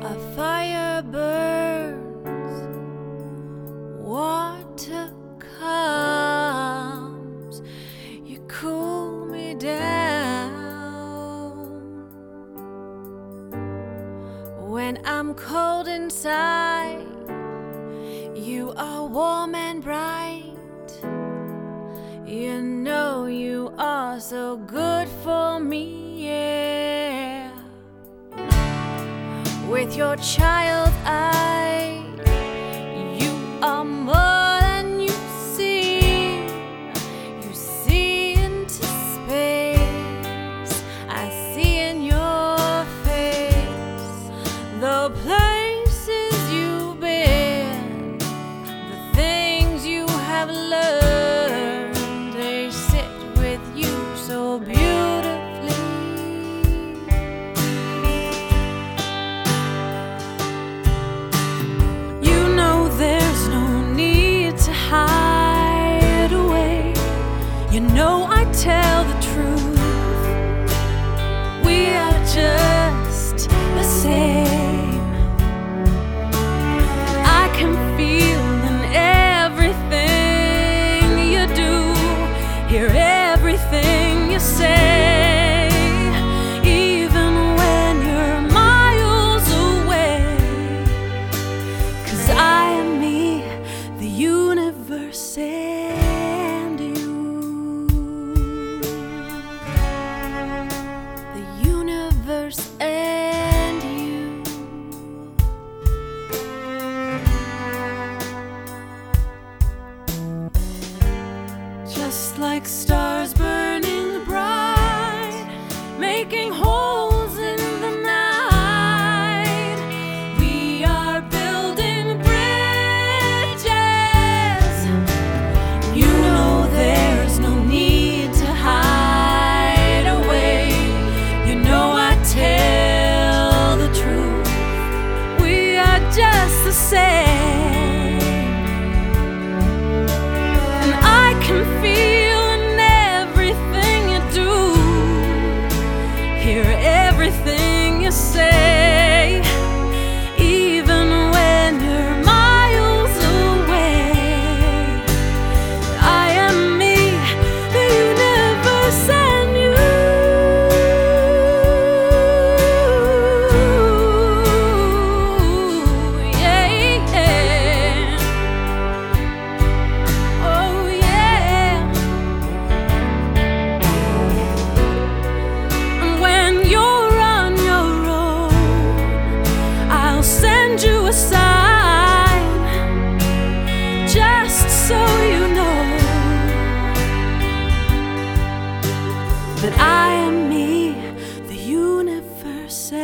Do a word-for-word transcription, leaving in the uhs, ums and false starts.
A fire burns, water comes, you cool me down. When I'm cold inside, you are warm and bright. You know you are so good for me, yeah. With your child eye, you are more than you see. You see into space, I see in your face the places you've been, the things you have learned, they sit with you so beautifully. You know I tell the truth. We are just the same. I can feel in everything you do, hear everything you say, even when you're miles away. 'Cause I am me, the universe and you. And you, just like stars burning bright, making holes in the night, we are building bridges. You know there's no need to hide away. You know I tell the truth. We are just the same, and I can feel in everything you do, hear everything you say, even when you're miles away. I am me, the universe and you. Just so you know that I am me, the universe.